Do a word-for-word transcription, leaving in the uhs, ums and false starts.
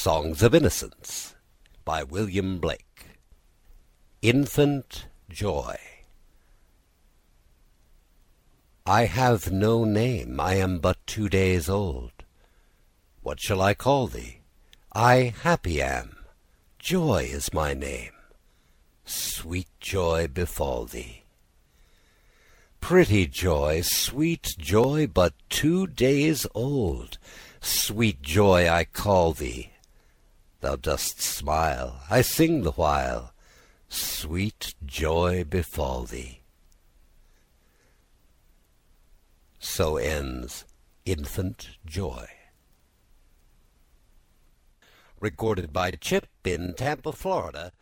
Songs of Innocence by William Blake. Infant Joy. I have no name, I am but two days old. What shall I call thee? I happy am, Joy is my name. Sweet joy befall thee. Pretty joy, sweet joy, but two days old. Sweet joy, I call thee. Thou dost smile, I sing the while. Sweet joy befall thee. So ends Infant Joy. Recorded by Chip in Tampa, Florida,